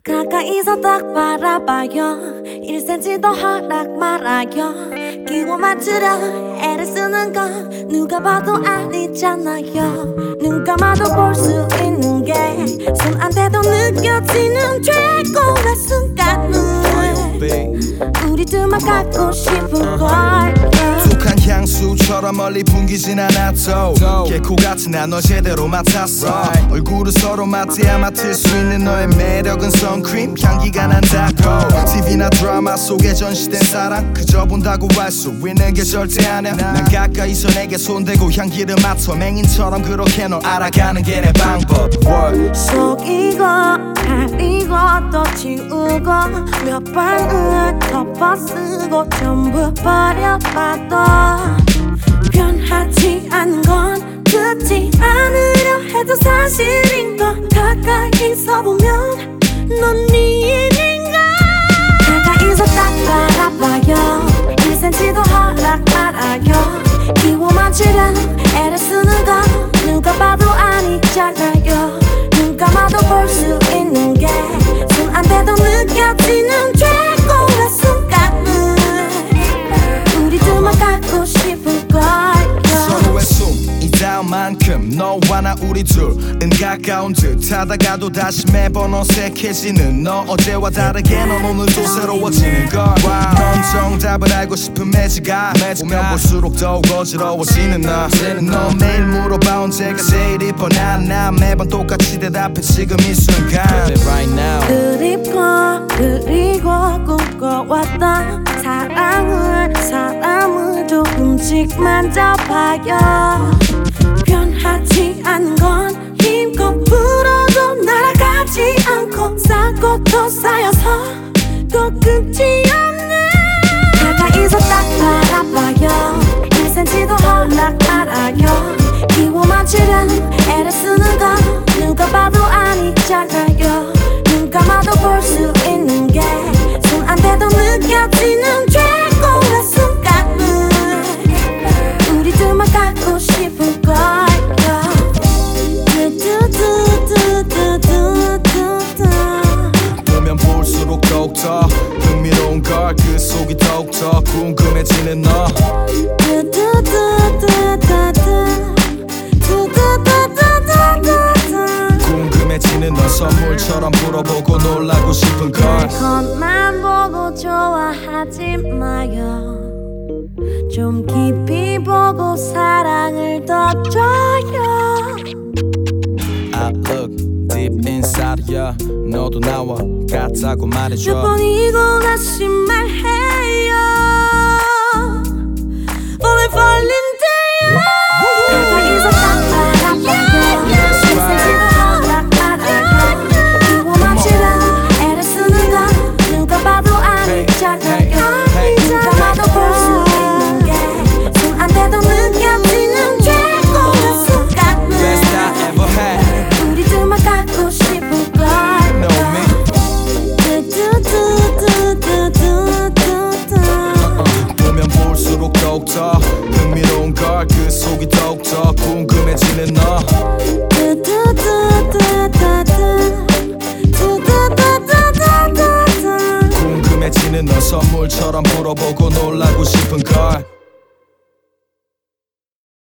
가까이서 딱 바라봐요 1cm도 허락 말아요 끼워 맞추려 애를 쓰는 건 누가 봐도 아니잖아요 눈 감아도 볼 수 있는 게 손 안 대도 느껴지는 최고의 순간은 우리 둘만 갖고 싶은 걸 툭한 향수처럼 멀리 풍기진 않아도 개코 같은 난 널 제대로 맡았어 얼굴을 서로 맡아야 맡을 수 있는 너의 매력은 선크림 향기가 난다고 TV나 드라마 속에 전시된 사랑 그저 본다고 할 수 있는 게 절대 아니야 난 가까이서 내게 손대고 향기를 맡아 맹인처럼 그렇게 널 알아가는 게 내 방법 속이고 가리고 또 지우고 몇 방울 덮어쓰고 전부 버려봐도 변하지 않은 건 듣지 않으려 해도 사실인 건 가까이서 보면 넌 미인인가 가까이서 딱 바라봐요 1cm도 허락 말아요 끼워 맞추려 애를 쓰는 건 누가 봐도 아니잖아요 눈 감아도 볼 수 있는 게 손 안 대도 느껴지는 최고의 순간은 우리 둘만 갖고 싶은 걸 서로의 숨이 닿을 만큼 너와 나 우리 둘은 가까운 듯 하다가도 다시 매번 어색해지는 너 어제와 다르게 넌 오늘도 새로워지는 걸넌 정답을 알고 싶은 매지가 보면 볼수록 더욱 어지러워지는 넌 매일 물어봐 언제가 제일 이뻐 난 매번 똑같이 대답해 지금 이 순간 그립고 그리고 꿈꿔왔던 사람을 조금씩 만져봐요 변하지 않은 건 힘껏 불어도 날아가지 않고 쌓고 또 쌓여서 또 끝이 없네 가까이서 딱 바라봐요 1cm도 허락 말아요 끼워 맞추려는 애를 쓰는 건 누가 봐도 아니잖아요 눈 감아도 볼 수 있는 게 손 안 대도 느껴지는 최고의 순간은 우리 둘만 갖고 싶은 걸 보면 볼수록 더욱더 흥미로운 걸 그 속이 더욱더 궁금해지는 너 궁금해지는 너 선물처럼 물어보고 놀라고 싶은 걸 겉만 보고 좋아하지 마요 좀 깊이 보고 사랑을 더 줘요 I look deep inside ya 너도 나와 같다고 말해줘 몇 번이고 다시 말해요 Falling to you 가까이서 딱 바라봐요 1cm도 허락 말아요 끼워 맞추려 애를 쓰는 건 누가 봐도 아니잖아요 눈 감아도 볼 수 있는 게 손 안 대도 느껴지는 최고의 순간은 Best I ever had 우리 둘만 갖고 싶은 걸 Know me 보면 볼수록 더욱더 흥미로운 걸 그 속이 더욱더 궁금해지는 너 궁금해지는 너 선물처럼 물어보고 놀라고 싶은